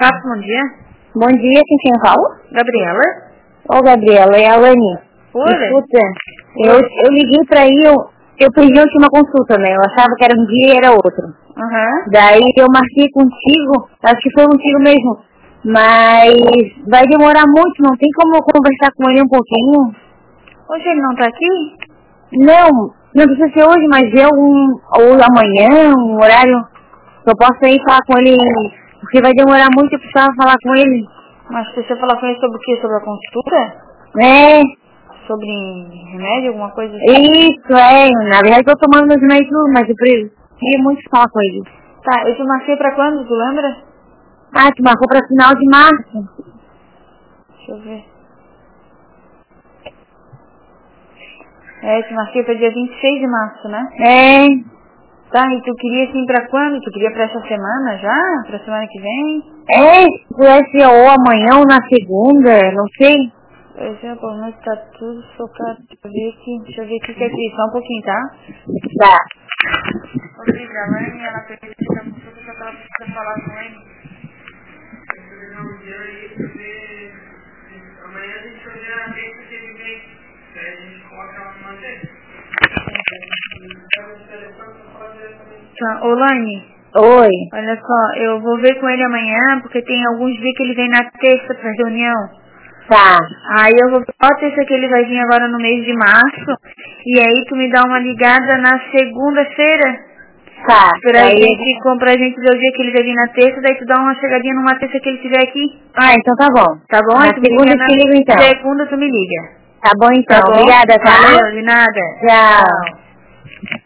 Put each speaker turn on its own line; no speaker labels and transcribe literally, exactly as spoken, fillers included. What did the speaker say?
Papo, bom dia.
Bom dia, com quem fala?
Gabriela.
Ô, Gabriela, é a Lani.
Oi.
Escuta, eu, eu liguei pra aí, eu, eu perdi a última consulta, né? Eu achava que era um dia e era outro.
Uhum.
Daí eu marquei contigo, acho que foi contigo mesmo. Mas vai demorar muito, não tem como eu conversar com ele um pouquinho?
Hoje ele não tá aqui?
Não, não precisa ser hoje, mas eu um, ou amanhã, um horário que eu possa ir falar com ele, porque vai demorar muito, eu precisava falar com ele.
Mas precisa falar com ele sobre o quê? Sobre a consulta?
É,
Sobre remédio, alguma coisa assim?
isso, é, na verdade eu tô tomando meus remédios, mas eu queria muito falar com ele.
Tá, eu te marquei pra quando, tu lembra?
Ah, tu marcou pra final de março.
Deixa eu ver. É, eu te marquei pra dia vinte e seis de março, né?
É,
Tá, e tu queria assim pra quando? Tu queria pra essa semana já? Pra semana que vem?
é, se pudesse ou amanhã ou na segunda, não sei.
Pois é, pelo menos tá tudo focado. Deixa eu ver aqui, deixa eu ver aqui que é aqui, só um pouquinho, tá?
Tá.
Rodrigo, a Lani, ela precisa da consulta só que ela precisa falar com ele. Amanhã a gente vai ver a vez que ele vem. Daí a gente coloca ela numa vez. Tá, ô Lani,
Oi.
olha só, eu vou ver com ele amanhã, porque tem alguns dias que ele vem na terça pra reunião.
Tá.
Aí eu vou ver a terça que ele vai vir agora no mês de março, e aí tu me dá uma ligada na segunda-feira.
Tá.
Pra
Aí...
gente, como pra gente ver o dia que ele vai vir na terça, daí tu dá uma chegadinha numa terça que ele estiver aqui.
Ah, então tá bom.
Tá bom?
Na
Aí tu me
segunda
liga
eu
na
te ligo então.
segunda, tu me liga.
Tá bom então.
Tá bom?
Obrigada, tá?
Valeu, de nada.
Tchau.
Tchau.